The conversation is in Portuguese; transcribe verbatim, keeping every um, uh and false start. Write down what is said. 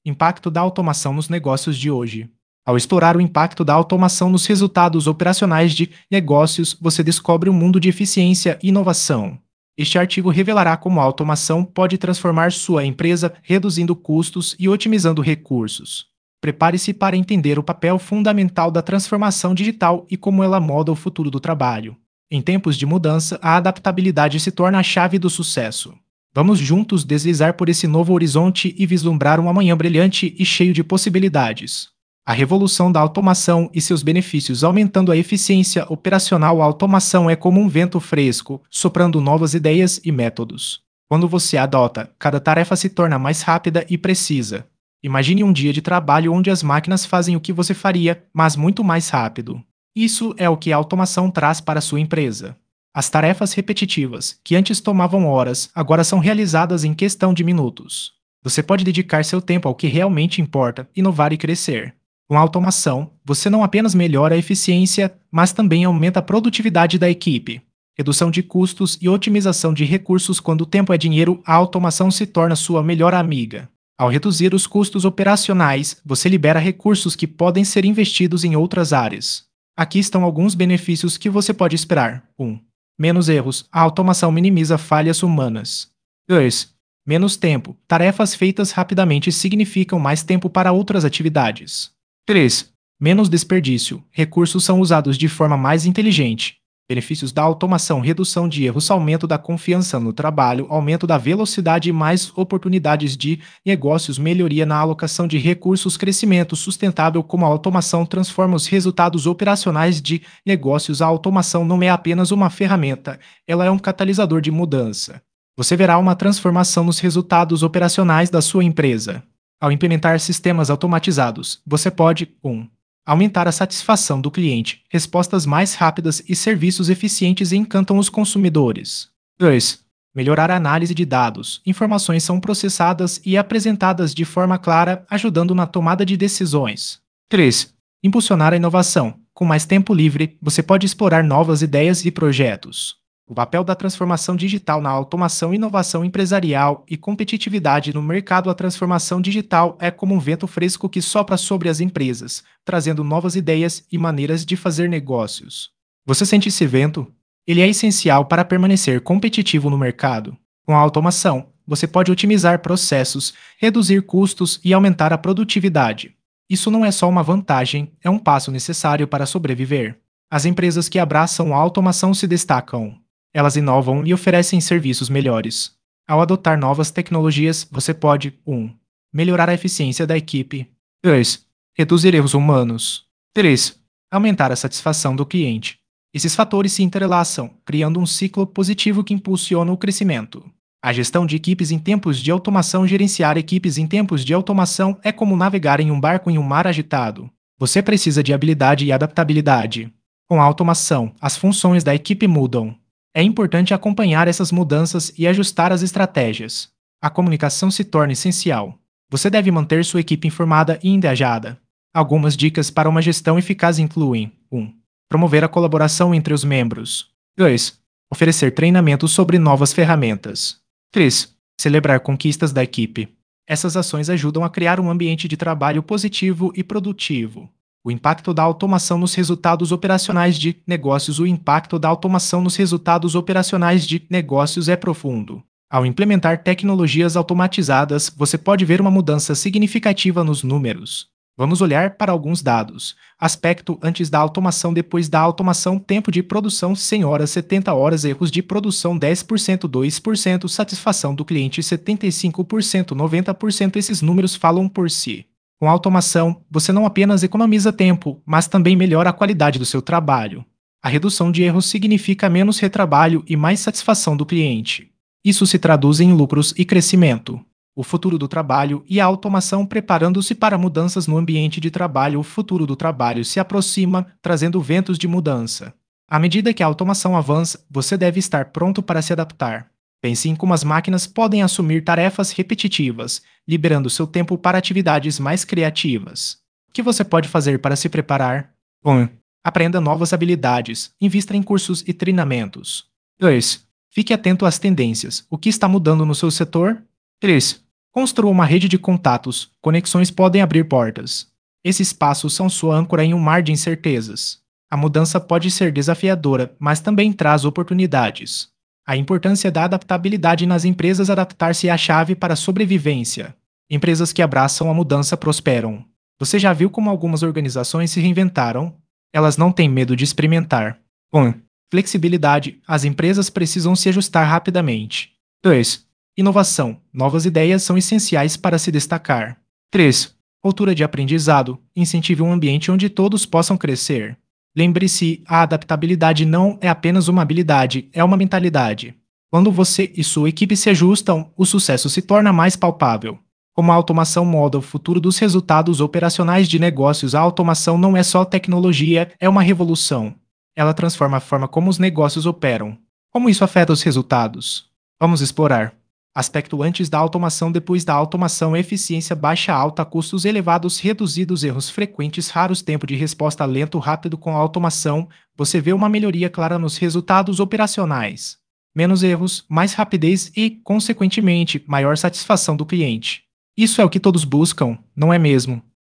Impacto da automação nos negócios de hoje. Ao explorar o impacto da automação nos resultados operacionais de negócios, você descobre um mundo de eficiência e inovação. Este artigo revelará como a automação pode transformar sua empresa, reduzindo custos e otimizando recursos. Prepare-se para entender o papel fundamental da transformação digital e como ela molda o futuro do trabalho. Em tempos de mudança, a adaptabilidade se torna a chave do sucesso. Vamos juntos deslizar por esse novo horizonte e vislumbrar um amanhã brilhante e cheio de possibilidades. A revolução da automação e seus benefícios aumentando a eficiência operacional. A automação é como um vento fresco, soprando novas ideias e métodos. Quando você adota, cada tarefa se torna mais rápida e precisa. Imagine um dia de trabalho onde as máquinas fazem o que você faria, mas muito mais rápido. Isso é o que a automação traz para sua empresa. As tarefas repetitivas, que antes tomavam horas, agora são realizadas em questão de minutos. Você pode dedicar seu tempo ao que realmente importa, inovar e crescer. Com a automação, você não apenas melhora a eficiência, mas também aumenta a produtividade da equipe. Redução de custos e otimização de recursos. Quando o tempo é dinheiro, a automação se torna sua melhor amiga. Ao reduzir os custos operacionais, você libera recursos que podem ser investidos em outras áreas. Aqui estão alguns benefícios que você pode esperar. um. Menos erros. A automação minimiza falhas humanas. dois. Menos tempo. Tarefas feitas rapidamente significam mais tempo para outras atividades. três. Menos desperdício. Recursos são usados de forma mais inteligente. Benefícios da automação: redução de erros, aumento da confiança no trabalho, aumento da velocidade e mais oportunidades de negócios, melhoria na alocação de recursos, crescimento sustentável. Como a automação transforma os resultados operacionais de negócios. A automação não é apenas uma ferramenta, ela é um catalisador de mudança. Você verá uma transformação nos resultados operacionais da sua empresa. Ao implementar sistemas automatizados, você pode um. Aumentar a satisfação do cliente. Respostas mais rápidas e serviços eficientes encantam os consumidores. dois. Melhorar a análise de dados. Informações são processadas e apresentadas de forma clara, ajudando na tomada de decisões. três. Impulsionar a inovação. Com mais tempo livre, você pode explorar novas ideias e projetos. O papel da transformação digital na automação, inovação empresarial e competitividade no mercado. A transformação digital é como um vento fresco que sopra sobre as empresas, trazendo novas ideias e maneiras de fazer negócios. Você sente esse vento? Ele é essencial para permanecer competitivo no mercado. Com a automação, você pode otimizar processos, reduzir custos e aumentar a produtividade. Isso não é só uma vantagem, é um passo necessário para sobreviver. As empresas que abraçam a automação se destacam. Elas inovam e oferecem serviços melhores. Ao adotar novas tecnologias, você pode um. Melhorar a eficiência da equipe. dois. Reduzir erros humanos. três. Aumentar a satisfação do cliente. Esses fatores se entrelaçam, criando um ciclo positivo que impulsiona o crescimento. A gestão de equipes em tempos de automação. Gerenciar equipes em tempos de automação é como navegar em um barco em um mar agitado. Você precisa de habilidade e adaptabilidade. Com a automação, as funções da equipe mudam. É importante acompanhar essas mudanças e ajustar as estratégias. A comunicação se torna essencial. Você deve manter sua equipe informada e engajada. Algumas dicas para uma gestão eficaz incluem: um. Promover a colaboração entre os membros. dois. Oferecer treinamentos sobre novas ferramentas. três. Celebrar conquistas da equipe. Essas ações ajudam a criar um ambiente de trabalho positivo e produtivo. O impacto da automação nos resultados operacionais de negócios. O impacto da automação nos resultados operacionais de negócios é profundo. Ao implementar tecnologias automatizadas, você pode ver uma mudança significativa nos números. Vamos olhar para alguns dados. Aspecto antes da automação. Depois da automação: tempo de produção cem horas, setenta horas, erros de produção dez por cento, dois por cento, satisfação do cliente setenta e cinco por cento, noventa por cento. Esses números falam por si. Com a automação, você não apenas economiza tempo, mas também melhora a qualidade do seu trabalho. A redução de erros significa menos retrabalho e mais satisfação do cliente. Isso se traduz em lucros e crescimento. O futuro do trabalho e a automação preparando-se para mudanças no ambiente de trabalho. O futuro do trabalho se aproxima, trazendo ventos de mudança. À medida que a automação avança, você deve estar pronto para se adaptar. Pense em como as máquinas podem assumir tarefas repetitivas, liberando seu tempo para atividades mais criativas. O que você pode fazer para se preparar? um. Aprenda novas habilidades. Invista em cursos e treinamentos. dois. Fique atento às tendências. O que está mudando no seu setor? três. Construa uma rede de contatos, conexões podem abrir portas. Esses passos são sua âncora em um mar de incertezas. A mudança pode ser desafiadora, mas também traz oportunidades. A importância da adaptabilidade nas empresas adaptar-se é a chave para a sobrevivência. Empresas que abraçam a mudança prosperam. Você já viu como algumas organizações se reinventaram? Elas não têm medo de experimentar. um. Flexibilidade. As empresas precisam se ajustar rapidamente. dois. Inovação. Novas ideias são essenciais para se destacar. três. Cultura de aprendizado. Incentive um ambiente onde todos possam crescer. Lembre-se, a adaptabilidade não é apenas uma habilidade, é uma mentalidade. Quando você e sua equipe se ajustam, o sucesso se torna mais palpável. Como a automação molda o futuro dos resultados operacionais de negócios, a automação não é só tecnologia, é uma revolução. Ela transforma a forma como os negócios operam. Como isso afeta os resultados? Vamos explorar. Aspecto antes da automação, depois da automação, eficiência baixa alta, custos elevados, reduzidos, erros frequentes, raros, tempo de resposta lento, rápido. Com a automação, você vê uma melhoria clara nos resultados operacionais. Menos erros, mais rapidez e, consequentemente, maior satisfação do cliente. Isso é o que todos buscam, não é mesmo?